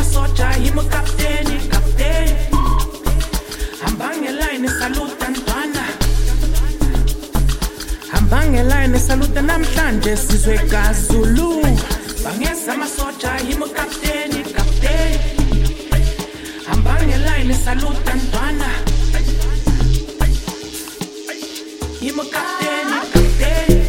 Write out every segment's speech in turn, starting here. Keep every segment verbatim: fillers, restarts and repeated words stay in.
masocha yimo kapteni kapteni Hambangelaine saluta ntwana Hambangelaine saluta namhlanje sizwe kaZulu Bangesa masocha yimo kapteni kapteni Hambangelaine saluta ntwana Yimo kapteni kapteni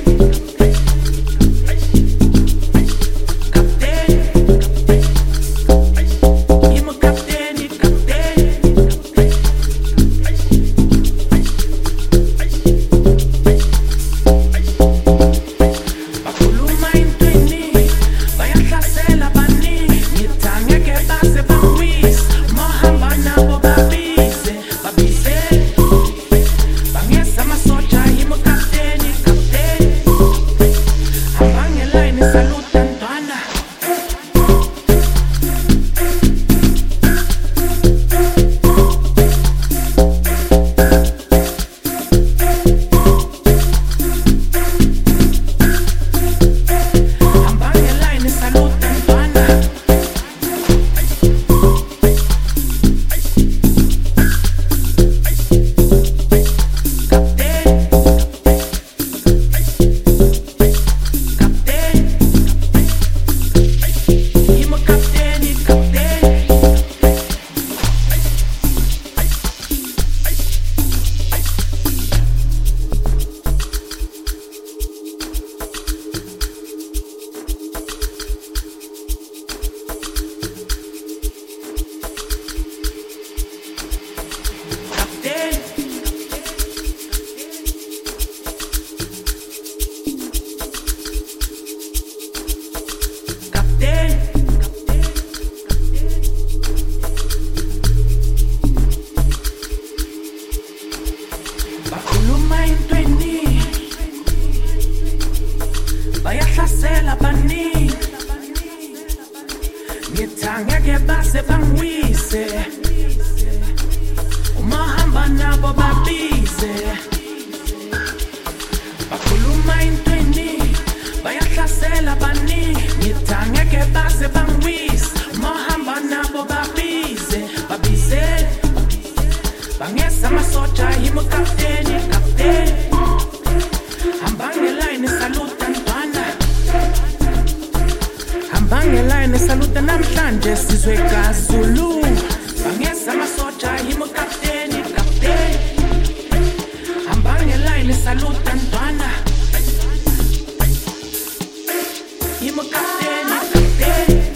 Bayahlasela baningi ngithangeke base bangwise uma hamba nabo babize bakhuluma intweni bayahlasela baningi ngithangeke base bangwise uma hamba nabo babize babize bangesa masocha yimo kapteni kapteni Hambangelaine saluta ntwana Hambangelaine saluta namhlanje sizwe kaZulu Bangesa masocha yimo kapteni kapteni Hambangelaine saluta ntwana Yimo kapteni kapteni